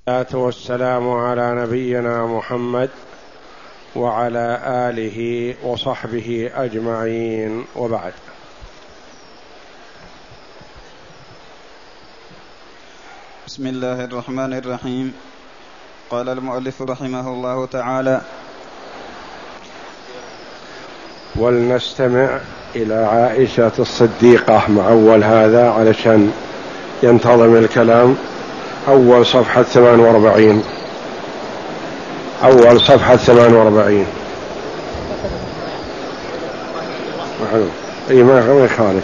والصلاة والسلام على نبينا محمد وعلى آله وصحبه أجمعين، وبعد. بسم الله الرحمن الرحيم. قال المؤلف رحمه الله تعالى: ولنستمع إلى عائشة الصديقة مع أول هذا علشان ينتظم الكلام. أول صفحة 48. أول صفحة 48. أي ما يخالف.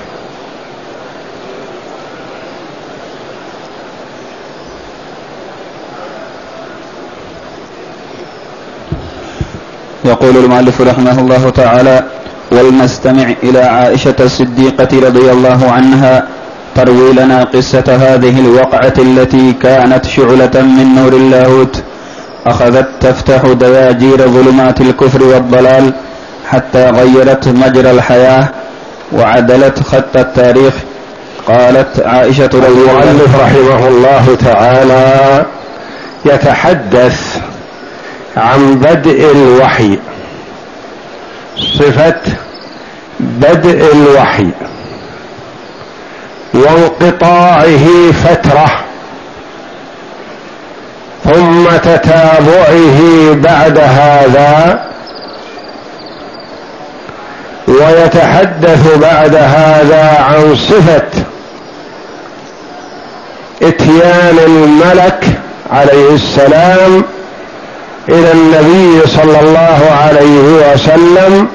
يقول المؤلف رحمه الله تعالى: ولنستمع إلى عائشة الصديقة رضي الله عنها تروي لنا قصة هذه الوقعة التي كانت شعلة من نور اللاهوت، أخذت تفتح دياجير ظلمات الكفر والضلال حتى غيرت مجرى الحياة وعدلت خط التاريخ. قالت عائشة رضي الله عنها: المؤلف رحمه الله تعالى يتحدث عن بدء الوحي، صفة بدء الوحي وانقطاعه فترة ثم تتابعه بعد هذا، ويتحدث بعد هذا عن صفة اتيان الملك عليه السلام إلى النبي صلى الله عليه وسلم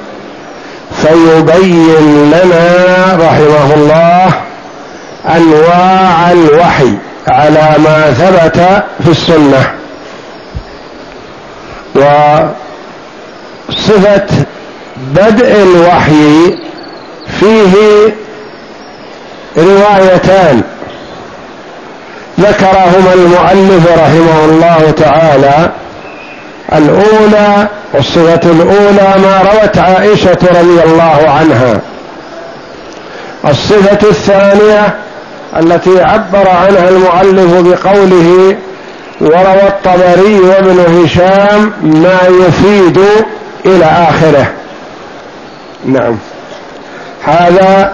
فيبين لنا رحمه الله أنواع الوحي على ما ثبت في السنة. وصفة بدء الوحي فيه روايتان ذكرهما المؤلف رحمه الله تعالى. الأولى والصفة الأولى ما روت عائشة رضي الله عنها. الصفة الثانية التي عبر عنها المؤلف بقوله: وروى الطبري وابن هشام ما يفيد إلى آخره. نعم، هذا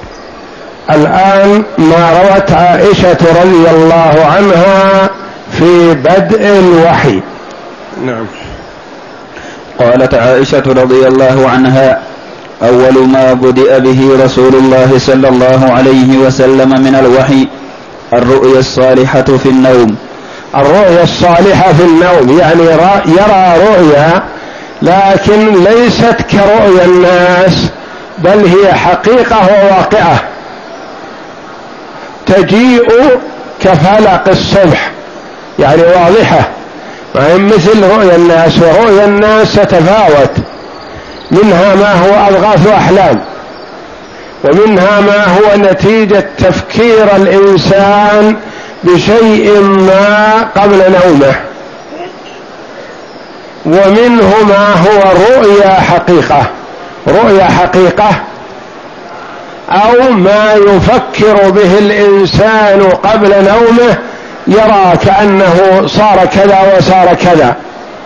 الآن ما روت عائشة رضي الله عنها في بدء الوحي. نعم. قالت عائشة رضي الله عنها: أول ما بدأ به رسول الله صلى الله عليه وسلم من الوحي الرؤيا الصالحة في النوم. الرؤيا الصالحة في النوم يعني يرى رؤيا، لكن ليست كرؤيا الناس، بل هي حقيقة وواقعة تجيء كفلق الصبح، يعني واضحة، ما مثل رؤيا الناس. ورؤيا الناس تتفاوت، منها ما هو أضغاث أحلام، ومنها ما هو نتيجة تفكير الإنسان بشيء ما قبل نومه، ومنه ما هو رؤيا حقيقة أو ما يفكر به الإنسان قبل نومه، يرى كأنه صار كذا وصار كذا.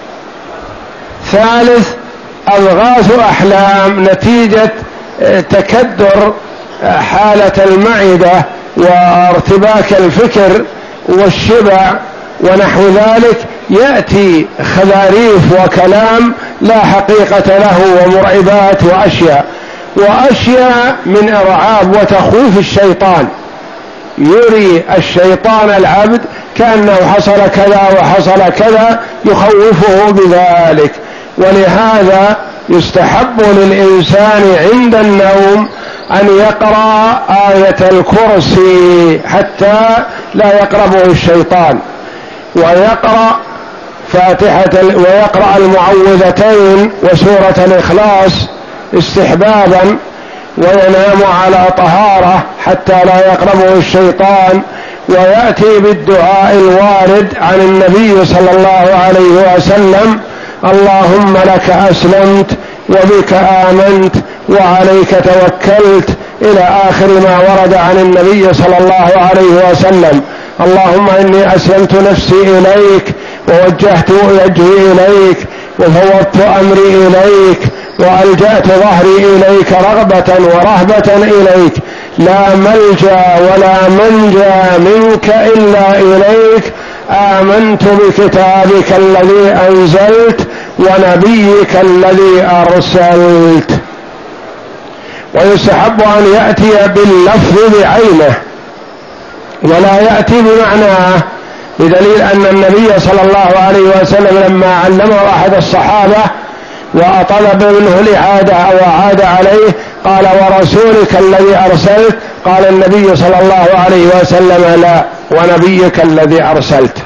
ثالث أضغاث أحلام نتيجة تكدر حالة المعدة وارتباك الفكر والشبع ونحو ذلك، يأتي خذاريف وكلام لا حقيقة له ومرعبات وأشياء من إرعاب وتخويف الشيطان. يري الشيطان العبد كأنه حصل كذا وحصل كذا، يخوفه بذلك. ولهذا يستحب للإنسان عند النوم أن يقرأ آية الكرسي حتى لا يقربه الشيطان، ويقرأ ويقرأ المعوذتين وسورة الإخلاص استحبابا، وينام على طهارة حتى لا يقربه الشيطان، ويأتي بالدعاء الوارد عن النبي صلى الله عليه وسلم: اللهم لك أسلمت وبك آمنت وعليك توكلت، إلى آخر ما ورد عن النبي صلى الله عليه وسلم. اللهم إني أسلمت نفسي إليك ووجهت وجهي إليك وفوضت أمري إليك وألجأت ظهري إليك رغبة ورهبة إليك، لا ملجأ ولا منجى منك إلا إليك. آمنت بكتابك الذي أنزلت ونبيك الذي أرسلت. ويستحب أن يأتي باللفظ بعينه ولا يأتي بمعناه، بدليل أن النبي صلى الله عليه وسلم لما علمه أحد الصحابة وطلب منه الإعادة أو أعاد عليه قال ورسولك الذي أرسلت، قال النبي صلى الله عليه وسلم لا، ونبيك الذي أرسلت.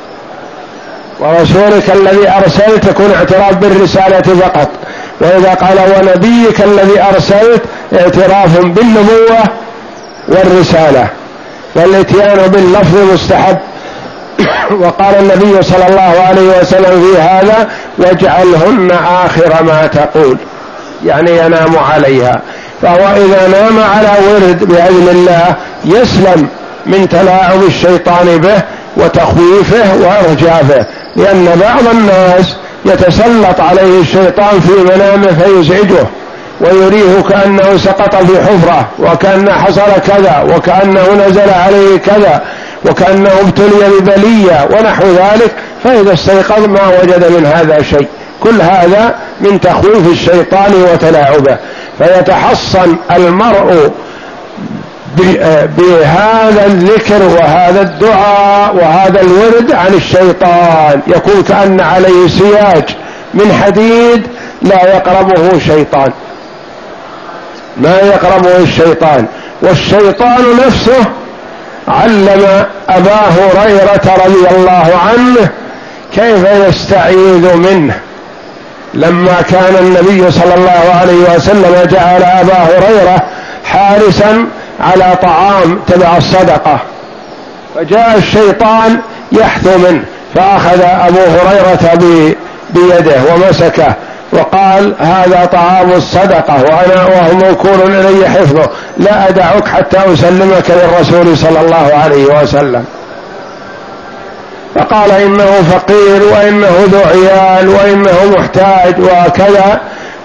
ورسولك الذي أرسلت يكون اعتراف بالرسالة فقط، وإذا قال ونبيك الذي أرسلت اعتراف بالنبوة والرسالة، والاتيان باللفظ مستحب. وقال النبي صلى الله عليه وسلم في هذا واجعلهن آخر ما تقول، يعني ينام عليها. فهو إذا نام على ورد بإذن الله يسلم من تلاعب الشيطان به وتخويفه وإرجافه، لأن بعض الناس يتسلط عليه الشيطان في منامه فيزعجه ويريه كأنه سقط في حفرة وكأنه حصل كذا وكأنه نزل عليه كذا وكأنه ابتلي ببلية ونحو ذلك، فإذا استيقظ ما وجد من هذا شيء. كل هذا من تخويف الشيطان وتلاعبه. فيتحصن المرء بهذا الذكر وهذا الدعاء وهذا الورد عن الشيطان، يكون كأن عليه سياج من حديد لا يقربه شيطان، ما يقربه الشيطان. والشيطان نفسه علم أبا هريرة رضي الله عنه كيف يستعيذ منه، لما كان النبي صلى الله عليه وسلم جعل أبا هريرة حارسا على طعام تبع الصدقة، فجاء الشيطان يحثو منه فأخذ أبو هريرة بيده ومسكه وقال هذا طعام الصدقة وهو موكول إلي حفظه، لا أدعك حتى أسلمك للرسول صلى الله عليه وسلم. فقال إنه فقير وإنه ذو عيال وإنه محتاج وكذا،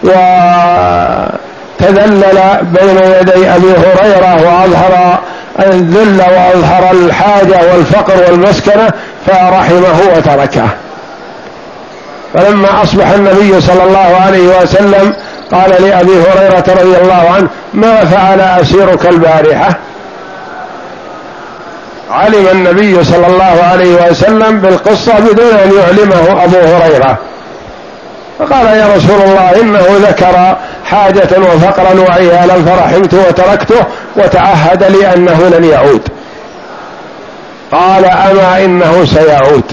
وتذلل بين يدي أبي هريرة وأظهر الذل وأظهر الحاجة والفقر والمسكنة فرحمه وتركه. فلما أصبح النبي صلى الله عليه وسلم قال لأبي هريرة رضي الله عنه ما فعل أسيرك البارحة؟ علم النبي صلى الله عليه وسلم بالقصة بدون أن يعلمه أبو هريرة، فقال يا رسول الله إنه ذكر حاجة وفقرا وعيالا فرحمت وتركته وتعهد لي أنه لن يعود. قال أما إنه سيعود.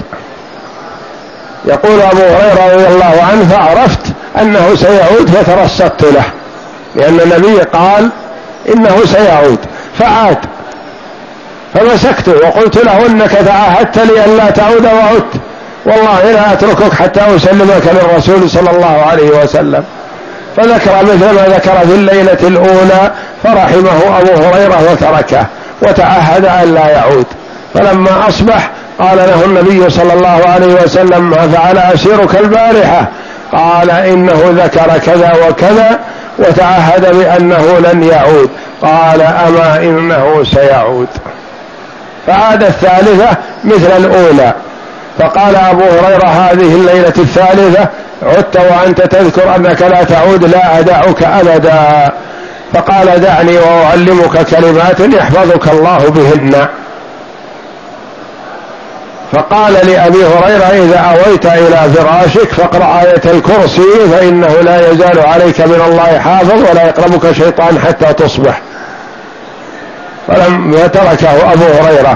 يقول أبو هريرة رضي الله عنه فعرفت أنه سيعود فترصدت له، لأن النبي قال إنه سيعود فعاد، فمسكته وقلت له إنك تعهدت لي أن لا تعود وعدت، والله لا أتركك حتى أسلمك للرسول صلى الله عليه وسلم. فذكر مثل ما ذكر في الليلة الأولى فرحمه أبو هريرة وتركه وتعهد أن لا يعود. فلما أصبح قال له النبي صلى الله عليه وسلم ما فعل أسيرك البارحة؟ قال إنه ذكر كذا وكذا وتعهد بأنه لن يعود. قال أما إنه سيعود. فعاد الثالثة مثل الأولى. فقال أبو هريرة هذه الليلة الثالثة عدت وأنت تذكر أنك لا تعود، لا أدعك أبدا. فقال دعني وأعلمك كلمات يحفظك الله بهن. فقال لأبي هريرة إذا أويت إلى فراشك فاقرأ آية الكرسي فإنه لا يزال عليك من الله حافظ ولا يقربك شيطان حتى تصبح. فلما تركه أبو هريرة،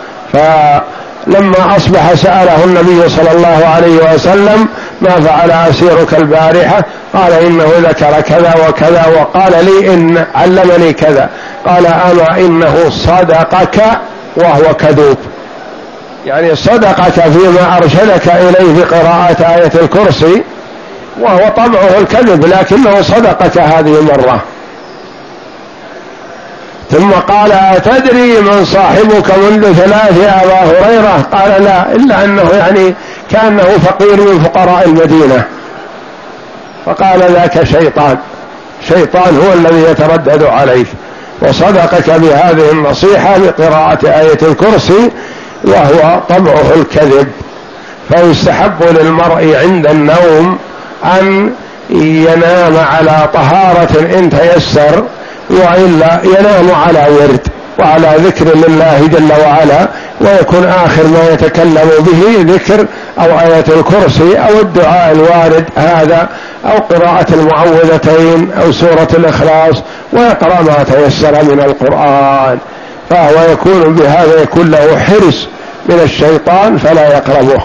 فلما أصبح سأله النبي صلى الله عليه وسلم ما فعل أسيرك البارحة؟ قال إنه ذكر كذا وكذا وقال لي إن علمني كذا. قال أما إنه صدقك وهو كذوب، يعني صدقك فيما أرشدك إليه بقراءة آية الكرسي، وهو طبعه الكذب لكنه صدقك هذه المرة. ثم قال: أتدري من صاحبك منذ 3 يا أبا هريرة؟ قال: لا، إلا أنه يعني كأنه فقير من فقراء المدينة. فقال: ذاك شيطان هو الذي يتردد عليك، وصدقك بهذه النصيحة بقراءة آية الكرسي، وهو طبعه الكذب. فيستحب للمرء عند النوم أن ينام على طهارة إن تيسر، وإلا ينام على ورد وعلى ذكر لله جل وعلا، ويكون آخر ما يتكلم به ذكر أو آية الكرسي أو الدعاء الوارد هذا، أو قراءة المعوذتين أو سورة الإخلاص، ويقرأ ما تيسر من القرآن، فهو يكون بهذا يكون له حرص من الشيطان فلا يقربه.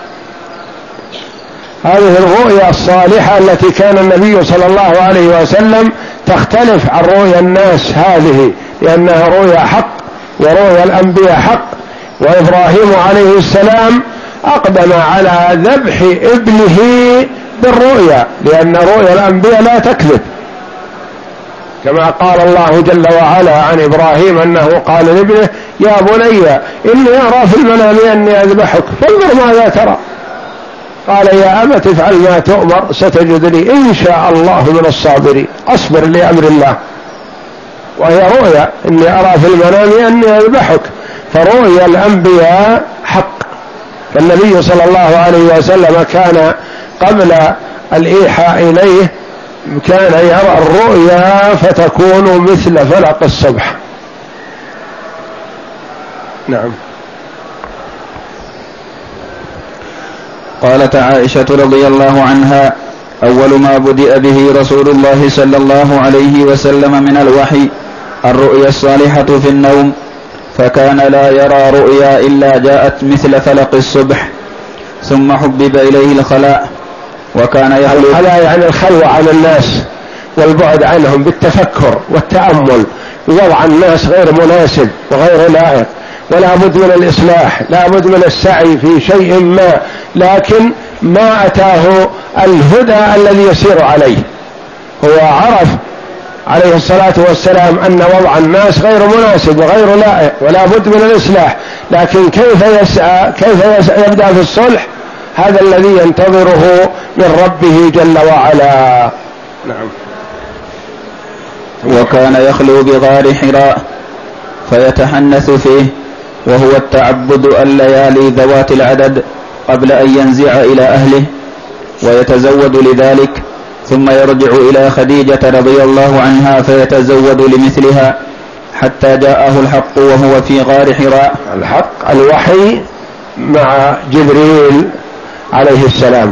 هذه الرؤيا الصالحة التي كان النبي صلى الله عليه وسلم تختلف عن رؤيا الناس هذه، لأنها رؤيا حق ورؤيا الأنبياء حق. وإبراهيم عليه السلام أقدم على ذبح ابنه بالرؤيا، لأن رؤيا الأنبياء لا تكذب، كما قال الله جل وعلا عن إبراهيم أنه قال لابنه: يا بني إني أرى في المنام أني أذبحك فانظر ماذا ترى. قال: يا أبت افعل ما تؤمر ستجدني إن شاء الله من الصابرين. أصبر لأمر الله، وهي رؤيا إني أرى في المنام أني أذبحك، فرؤيا الأنبياء حق. فالنبي صلى الله عليه وسلم كان قبل الإيحاء إليه كان يرى الرؤيا فتكون مثل فلق الصبح. نعم. قالت عائشة رضي الله عنها: أول ما بدأ به رسول الله صلى الله عليه وسلم من الوحي الرؤيا الصالحة في النوم، فكان لا يرى رؤيا إلا جاءت مثل فلق الصبح، ثم حبب إليه الخلاء، وكان يخلو. الخلاء يعني الخلوة عن الناس والبعد عنهم بالتفكر والتأمل، وضع الناس غير مناسب وغير لائق، ولا بد من الإصلاح، لا بد من السعي في شيء ما، لكن ما أتاه الهدى الذي يسير عليه. هو عرف عليه الصلاة والسلام أن وضع الناس غير مناسب وغير لائق ولا بد من الإصلاح، لكن كيف يسعى، كيف يبدأ في الصلح، هذا الذي ينتظره من ربه جل وعلا. نعم. وكان يخلو بغار حراء فيتحنث فيه، وهو التعبد الليالي ذوات العدد قبل أن ينزع إلى أهله، ويتزود لذلك، ثم يرجع إلى خديجة رضي الله عنها فيتزود لمثلها، حتى جاءه الحق وهو في غار حراء. الحق الوحي مع جبريل عليه السلام.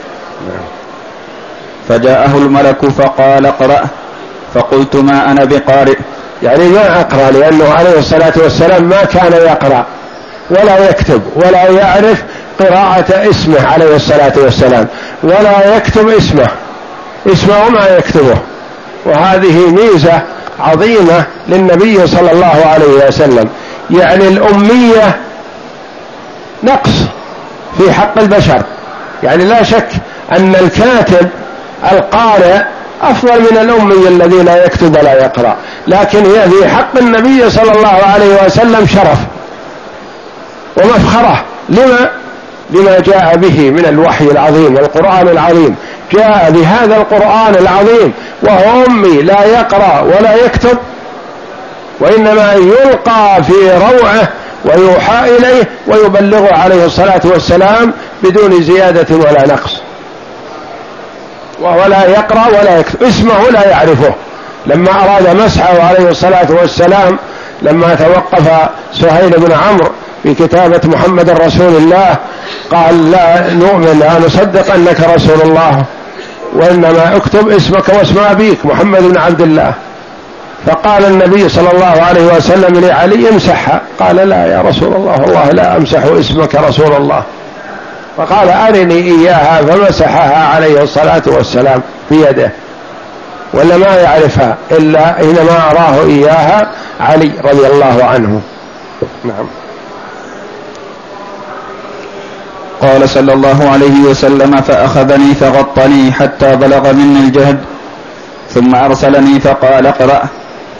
فجاءه الملك فقال: اقرأ، فقلت: ما أنا بقارئ. يعني ما أقرأ، لأنه عليه الصلاة والسلام ما كان يقرأ ولا يكتب ولا يعرف قراءة اسمه عليه الصلاة والسلام، ولا يكتب اسمه ما يكتبه. وهذه ميزة عظيمة للنبي صلى الله عليه وسلم. يعني الأمية نقص في حق البشر، يعني لا شك أن الكاتب القارئ أفضل من الأمي الذي لا يكتب ولا يقرأ، لكن هي في حق النبي صلى الله عليه وسلم شرف ومفخرة. لما جاء به من الوحي العظيم والقرآن العظيم. جاء بهذا القرآن العظيم وهو أمي لا يقرأ ولا يكتب، وإنما يلقى في روعه ويوحى إليه ويبلغه عليه الصلاة والسلام بدون زيادة ولا نقص، وهو لا يقرأ ولا يكتب، اسمه لا يعرفه. لما أراد مسحه عليه الصلاة والسلام، لما توقف سهيل بن عمرو في كتابة محمد رسول الله، قال: لا نؤمن، لا نصدق أنك رسول الله، وإنما اكتب اسمك واسم أبيك محمد بن عبد الله. فقال النبي صلى الله عليه وسلم لعلي: امسحها. قال: لا يا رسول الله، والله لا أمسح اسمك رسول الله. فقال: أرني إياها، فمسحها عليه الصلاة والسلام في يده، ولا ما يعرفها إلا حينما أراه إياها علي رضي الله عنه. نعم. قال صلى الله عليه وسلم: فأخذني فغطني حتى بلغ مني الجهد، ثم أرسلني فقال: اقرأ،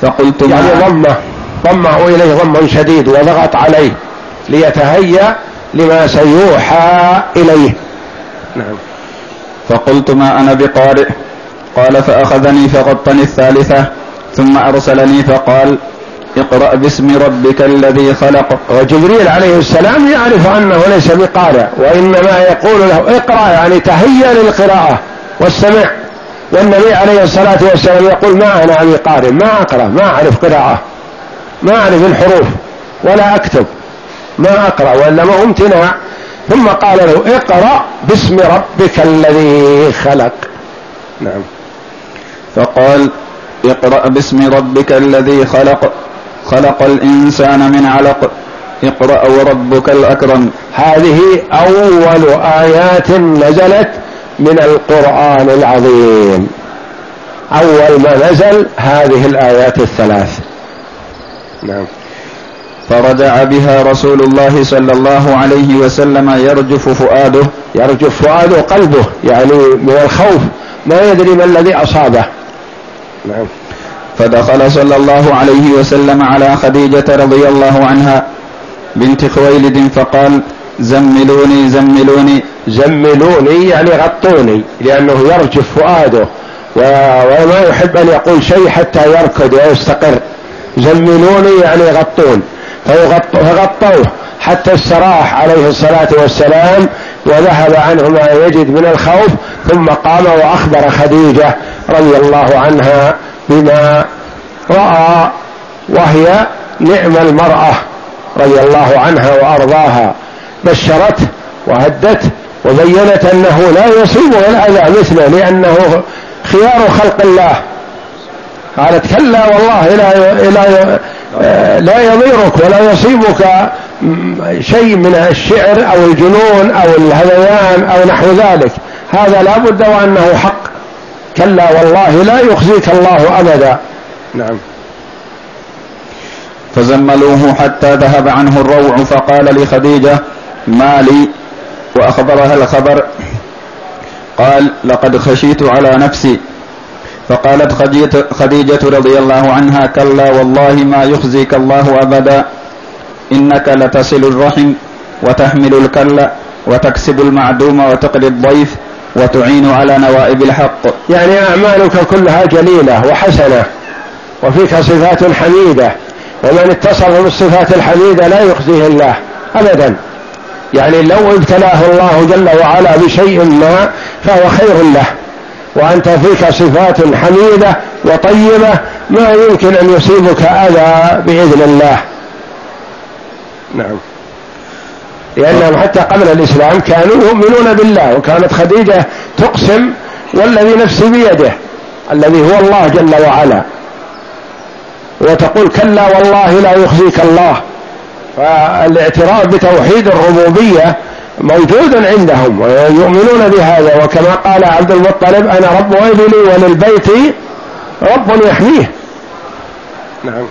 فقلت يعني ضمه إليه ضما شديد وضغط عليه ليتهيأ لما سيوحى إليه. نعم. فقلت ما أنا بقارئ. قال فأخذني فغطني الثالثة ثم أرسلني فقال اقرأ باسم ربك الذي خلق. وجبريل عليه السلام يعرف أنه ليس بقارئ، وإنما يقول له اقرأ يعني تهيأ للقراءة والسمع، والنبي عليه الصلاة والسلام يقول ما أنا بقارئ، ما أقرأ، ما أعرف قراءة، ما أعرف الحروف ولا أكتب، ما أقرأ، وإنما امتناع. ثم قال له اقرأ باسم ربك الذي خلق. نعم. فقال اقرأ باسم ربك الذي خلق، خلق الإنسان من علق، اقرأ وربك الأكرم. هذه أول آيات نزلت من القرآن العظيم، أول ما نزل هذه الآيات الثلاث. نعم. فرجع بها رسول الله صلى الله عليه وسلم يرجف فؤاده قلبه، يعني من الخوف ما يدري ما الذي أصابه. نعم. فدخل صلى الله عليه وسلم على خديجة رضي الله عنها بنت خويلد فقال زملوني زملوني. زملوني يعني غطوني، لأنه يرجف فؤاده وما يحب أن يقول شيء حتى يركض ويستقر. زملوني يعني غطون، فغطوه حتى استراح عليه الصلاة والسلام وذهب عنه ما يجد من الخوف، ثم قام وأخبر خديجة رضي الله عنها بما رأى، وهي نعم المرأة رضي الله عنها وأرضاها، بشرته وهدته وبينت أنه لا يصيبه الأذى مثله لأنه خيار خلق الله. قالت كلا والله لا يضيرك ولا يصيبك شيء من الشعر أو الجنون أو الهذيان أو نحو ذلك، هذا لا بد وأنه حق، كلا والله لا يخزيك الله أبدا. نعم. فزملوه حتى ذهب عنه الروع، فقال لخديجة ما لي، وأخبرها الخبر. قال لقد خشيت على نفسي. فقالت خديجة رضي الله عنها كلا والله ما يخزيك الله أبدا، إنك لتصل الرحم وتحمل الكل وتكسب المعدوم وتقري الضيف وتعين على نوائب الحق. يعني أعمالك كلها جليلة وحسنة وفيك صفات حميدة، ومن اتصف بالصفات الحميدة لا يخزيه الله أبدا. يعني لو ابتلاه الله جل وعلا بشيء ما فهو خير له، وأنت فيك صفات حميدة وطيبة ما يمكن أن يصيبك أذى بإذن الله. نعم. لأنهم حتى قبل الإسلام كانوا يؤمنون بالله، وكانت خديجة تقسم والذي نفسي بيده الذي هو الله جل وعلا، وتقول كلا والله لا يخزيك الله. فالاعتراف بتوحيد الربوبية موجود عندهم ويؤمنون بهذا، وكما قال عبد المطلب أنا رب إبلي وللبيت رب يحميه. نعم.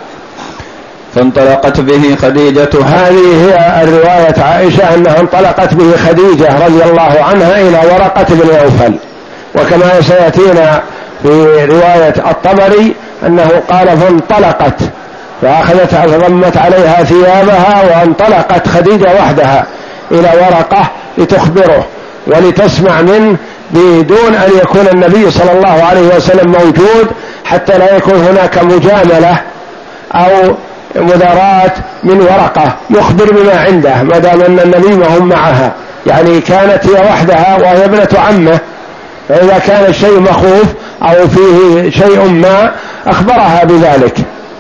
فانطلقت به خديجة. هذه هي الرواية عائشة أنها انطلقت به خديجة رضي الله عنها إلى ورقة بن نوفل، وكما سيأتينا في رواية الطبري أنه قال فانطلقت فأخذتها فضمت عليها ثيابها وانطلقت خديجة وحدها إلى ورقة لتخبره ولتسمع منه بدون أن يكون النبي صلى الله عليه وسلم موجود، حتى لا يكون هناك مجاملة أو مداراة من ورقة يخبر بما عنده ما دام أن النبي ما هم معها. يعني كانت هي وحدها وهي ابنة عمه، فإذا كان الشيء مخوف أو فيه شيء ما أخبرها بذلك،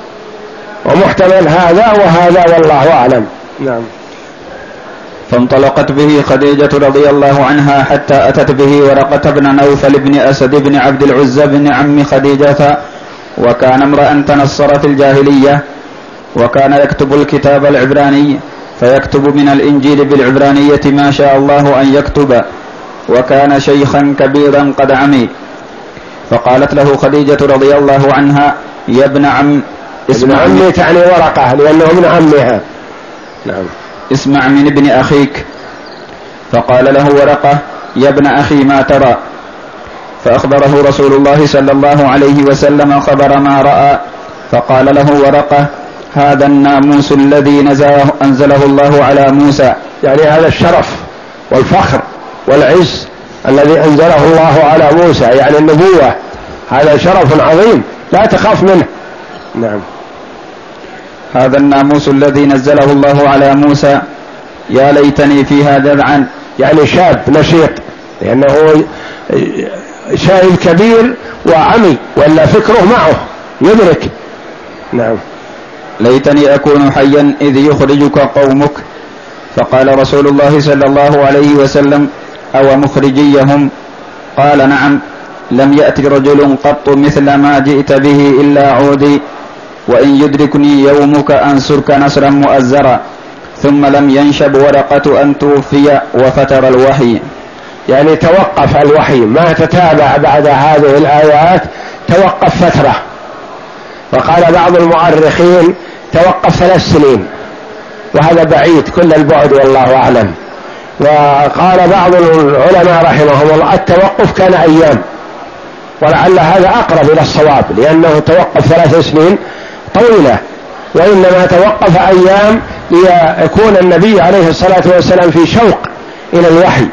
ومحتمل هذا وهذا والله أعلم. نعم. فانطلقت به خديجة رضي الله عنها حتى أتت به ورقة بن نوفل بن أسد بن عبد العزى بن عم خديجة، وكان امرأ تنصر في الجاهلية، وكان يكتب الكتاب العبراني، فيكتب من الإنجيل بالعبرانية ما شاء الله أن يكتب، وكان شيخا كبيرا قد عمي. فقالت له خديجة رضي الله عنها يا ابن عم، ابن عمي تعني ورقة لأنه ابن عمها. نعم. اسمع من ابن أخيك. فقال له ورقة يا ابن أخي ما ترى؟ فأخبره رسول الله صلى الله عليه وسلم خبر ما رأى، فقال له ورقة: هذا الناموس الذي أنزله الله على موسى. يعني هذا الشرف والفخر والعز الذي أنزله الله على موسى، يعني النبوة، هذا شرف عظيم لا تخاف منه. نعم. هذا الناموس الذي نزله الله على موسى، يا ليتني فيها جذعا. يعني شاب نشيط، لأنه شايب كبير وعمي، ولا فكره معه يدرك. نعم. ليتني أكون حيا إذ يخرجك قومك. فقال رسول الله صلى الله عليه وسلم: أو مخرجيهم؟ قال: نعم. لم يأت رجل قط مثل ما جئت به إلا عودي، وإن يدركني يومك أنصرك نصرا مؤزرا. ثم لم ينشب ورقة أن توفي وفتر الوحي. يعني توقف الوحي، ما تتابع بعد هذه الآيات، توقف فترة. وقال بعض المؤرخين توقف 3 سنين، وهذا بعيد كل البعد والله أعلم. وقال بعض العلماء رحمهم الله التوقف كان أيام، ولعل هذا أقرب إلى الصواب، لأنه توقف 3 سنين طويلة، وإنما توقف أيام ليكون النبي عليه الصلاة والسلام في شوق إلى الوحي،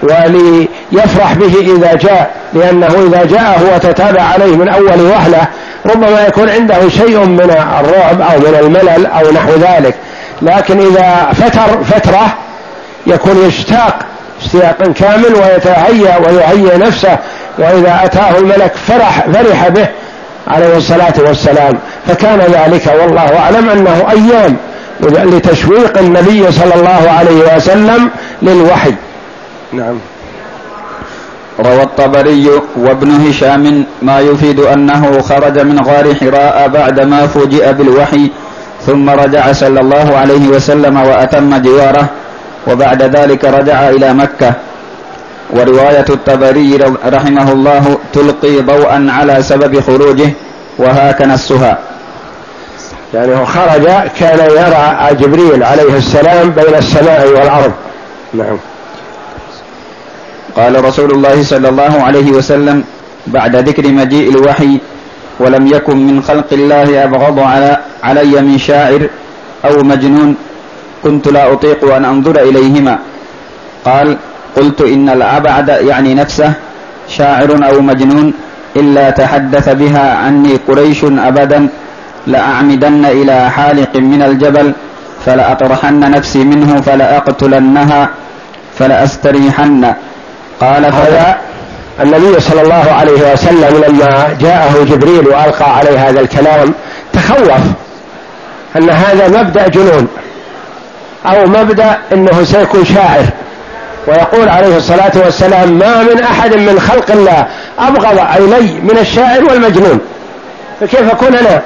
وليفرح به إذا جاء، لأنه إذا جاءه وتتابع عليه من أول وهلة ربما يكون عنده شيء من الرعب أو من الملل أو نحو ذلك، لكن إذا فترة يكون يشتاق اشتياقا كامل ويتهيأ ويهيئ نفسه، وإذا أتاه الملك فرح به عليه الصلاة والسلام. فكان ذلك والله أعلم أنه أيام لتشويق النبي صلى الله عليه وسلم للوحي. نعم. روى الطبري وابن هشام ما يفيد أنه خرج من غار حراء بعدما فوجئ بالوحي، ثم رجع صلى الله عليه وسلم وأتم جواره، وبعد ذلك رجع إلى مكة. ورواية الطبري رحمه الله تلقي ضوءا على سبب خروجه، وهاك نسها. يعني هو خرج كان يرى جبريل عليه السلام بين السماء والأرض. نعم. قال رسول الله صلى الله عليه وسلم بعد ذكر مجيء الوحي: ولم يكن من خلق الله أبغض علي من شاعر أو مجنون، كنت لا أطيق أن أنظر إليهما. قال: قلت إن الأبعد يعني نفسه شاعر أو مجنون، إلا تحدث بها عني قريش أبدا، لأعمدن إلى حالق من الجبل فلأطرحن نفسي منه فلأقتلنها فلأستريحن. قال: هذا النبي صلى الله عليه وسلم لما جاءه جبريل وألقى عليه هذا الكلام تخوف أن هذا مبدأ جنون، أو مبدأ أنه سيكون شاعر، ويقول عليه الصلاة والسلام: ما من أحد من خلق الله أبغض إلي من الشاعر والمجنون، فكيف أكون أنا؟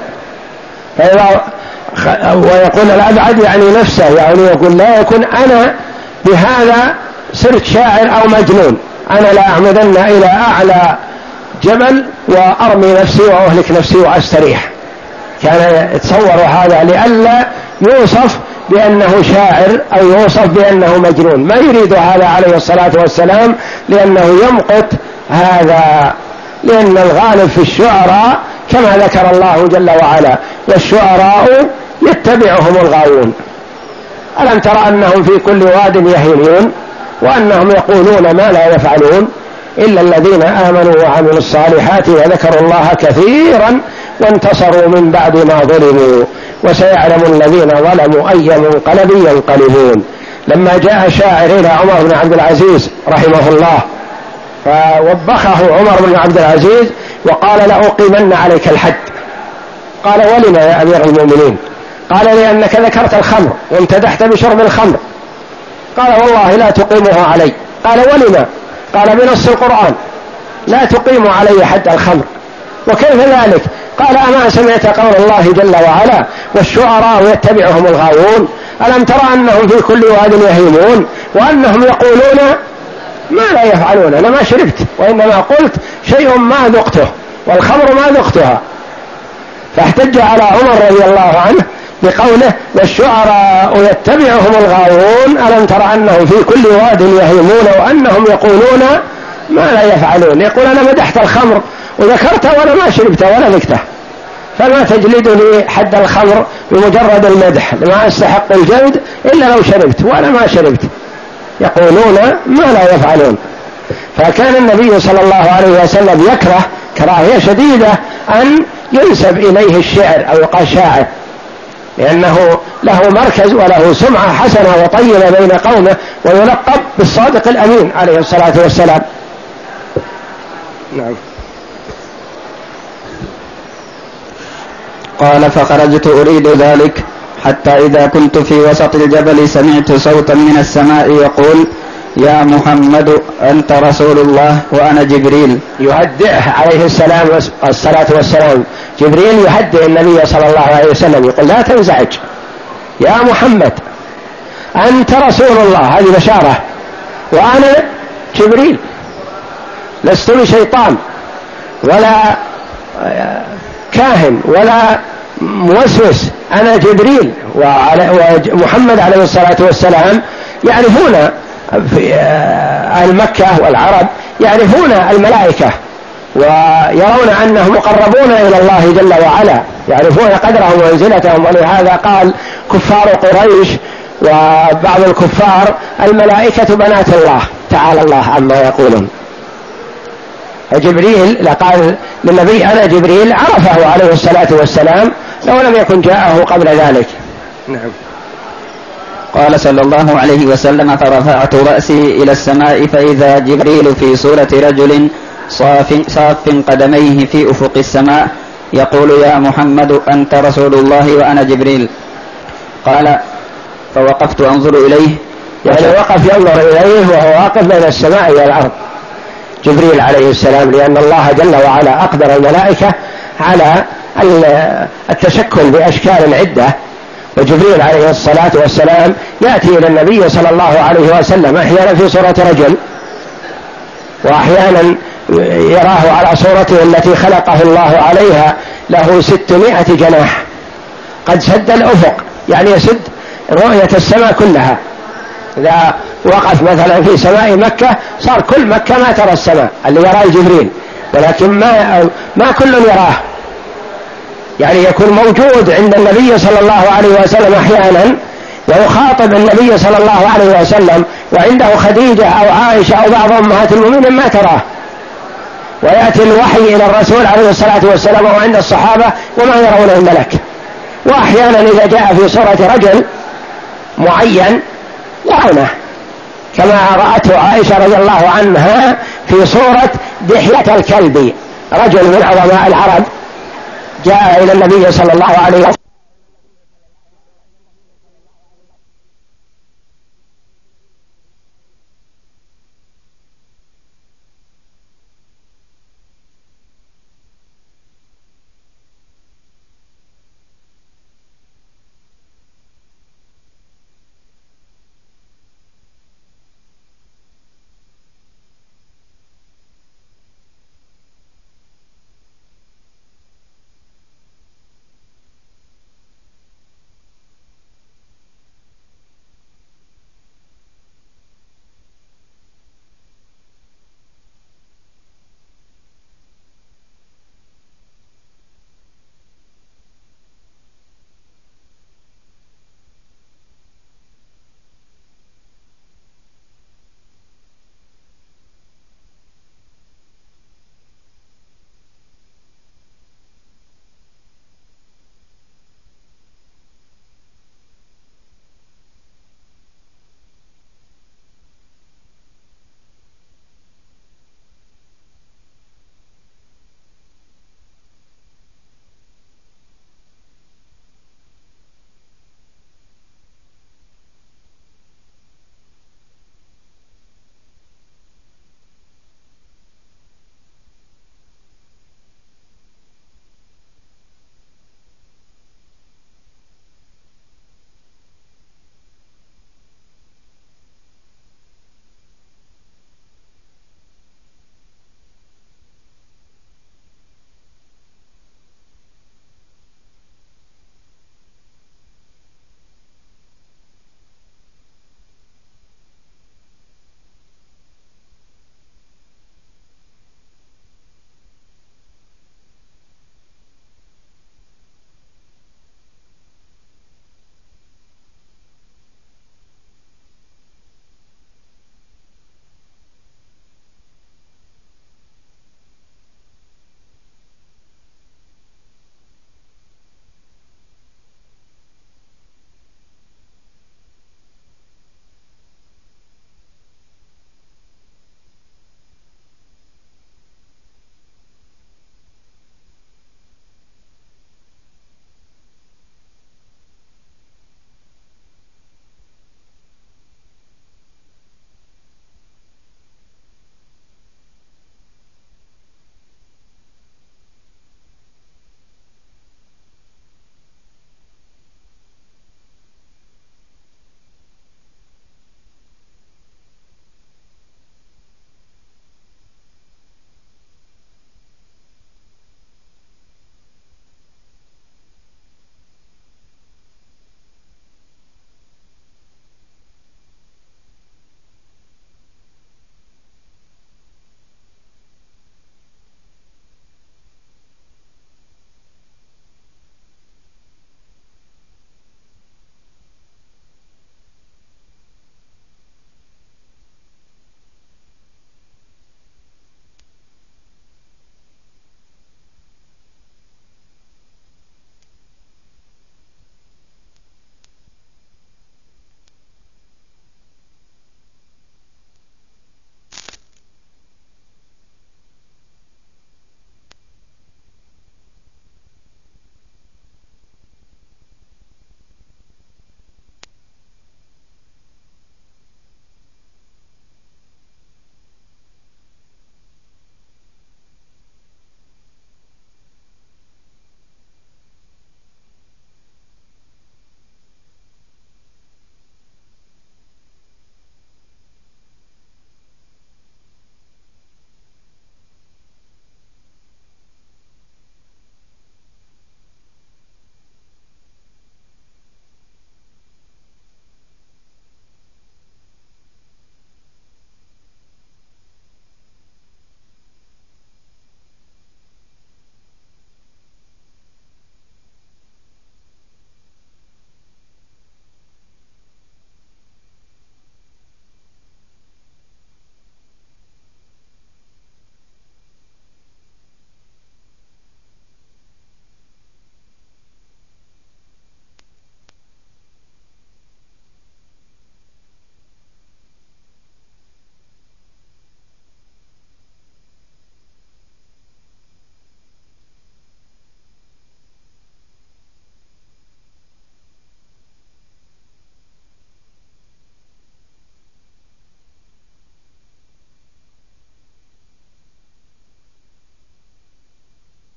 ويقول الأبعد يعني نفسه، يعني يقول لا يكون أنا بهذا صرت شاعر أو مجنون، أنا لا أعمدن إلى أعلى جبل وأرمي نفسي وأهلك نفسي وأستريح. كان يتصور هذا لئلا يوصف بأنه شاعر أو يوصف بأنه مجنون، ما يريد هذا عليه الصلاة والسلام، لأنه يمقت هذا، لأن الغالب في الشعراء كما ذكر الله جل وعلا: والشعراء يتبعهم الغاوون. ألم ترى أنهم في كل واد يهيمون وأنهم يقولون ما لا يفعلون إلا الذين آمنوا وعملوا الصالحات وذكروا الله كثيرا وانتصروا من بعد ما ظلموا وسيعلم الذين ظلموا أي منقلب ينقلبون. لما جاء شاعر إلى عمر بن عبد العزيز رحمه الله فوبخه عمر بن عبد العزيز وقال: لأقيمن عليك الحد. قال: ولم يا أمير المؤمنين؟ قال: لأنك ذكرت الخمر وامتدحت بشرب الخمر. قال: والله لا تقيمها علي. قال: ولم؟ قال: بنص القرآن لا تقيم علي حد الخمر. وكيف ذلك؟ قال: أما سمعت قول الله جل وعلا: والشعراء يتبعهم الغاوون؟ ألم ترى أنهم في كل واد يهيمون وأنهم يقولون ما لا يفعلون؟ أنا ما شربت، وإنما قلت شيء ما ذقته، والخمر ما ذقتها. فاحتج على عمر رضي الله عنه بقوله: والشعراء يتبعهم الغاوون، ألم ترى أنهم في كل واد يهيمون وأنهم يقولون ما لا يفعلون. يقول: أنا مدحت الخمر وذكرته وأنا ما شربته ولا ذقته. فما تجلدني حد الخمر بمجرد المدح، ما أستحق الجلد إلا لو شربت، وأنا ما شربت. يقولون ما لا يفعلون. فكان النبي صلى الله عليه وسلم يكره كراهية شديدة أن ينسب إليه الشعر أو يقال شاعر، لأنه له مركز وله سمعة حسنة وطيبة بين قومه، ويلقب بالصادق الأمين عليه الصلاة والسلام. نعم. قال: فخرجت أريد ذلك حتى إذا كنت في وسط الجبل سمعت صوتا من السماء يقول: يا محمد أنت رسول الله وأنا جبريل. يهدئه عليه الصلاة والسلام. جبريل يهدئ النبي صلى الله عليه وسلم، يقول: لا تنزعج يا محمد، أنت رسول الله، هذه بشارة، وأنا جبريل، لست بشيطان ولا كاهن ولا موسوس، أنا جبريل. ومحمد عليه الصلاة والسلام يعرفون في أهل مكة والعرب يعرفون الملائكة، ويرون أنهم مقربون إلى الله جل وعلا، يعرفون قدرهم ومنزلتهم. ولهذا قال كفار قريش وبعض الكفار: الملائكة بنات الله تعالى الله عما يقولون. جبريل لقال للنبي: أنا جبريل، عرفه عليه الصلاة والسلام لو لم يكن جاءه قبل ذلك. نعم. قال صلى الله عليه وسلم: فرفعت رأسي إلى السماء فإذا جبريل في صورة رجل صاف قدميه في أفق السماء يقول: يا محمد أنت رسول الله وأنا جبريل. قال: فوقفت أنظر إليه، يعني وقف ينظر إليه وهو واقف بين السماء والأرض جبريل عليه السلام، لأن الله جل وعلا أقدر الملائكة على التشكل بأشكال عدة. وجبريل عليه الصلاة والسلام يأتي إلى النبي صلى الله عليه وسلم أحيانا في صورة رجل، وأحيانا يراه على صورته التي خلقه الله عليها، له 600 جناح قد سد الأفق، يعني يسد رؤية السماء كلها. إذا وقف مثلا في سماء مكة صار كل مكة ما ترى السماء اللي يراه جبريل، ولكن ما كل يراه، يعني يكون موجود عند النبي صلى الله عليه وسلم أحيانا ويخاطب النبي صلى الله عليه وسلم، وعنده خديجة أو عائشة أو بعض أمهات المؤمنين ما تراه، ويأتي الوحي إلى الرسول عليه الصلاة والسلام وعند الصحابة وما يرون الملك. وأحيانا إذا جاء في صورة رجل معين يرونه، كما رأته عائشة رضي الله عنها في صورة دحية الكلب، رجل من عظماء العرب جاء إلى النبي صلى الله عليه وسلم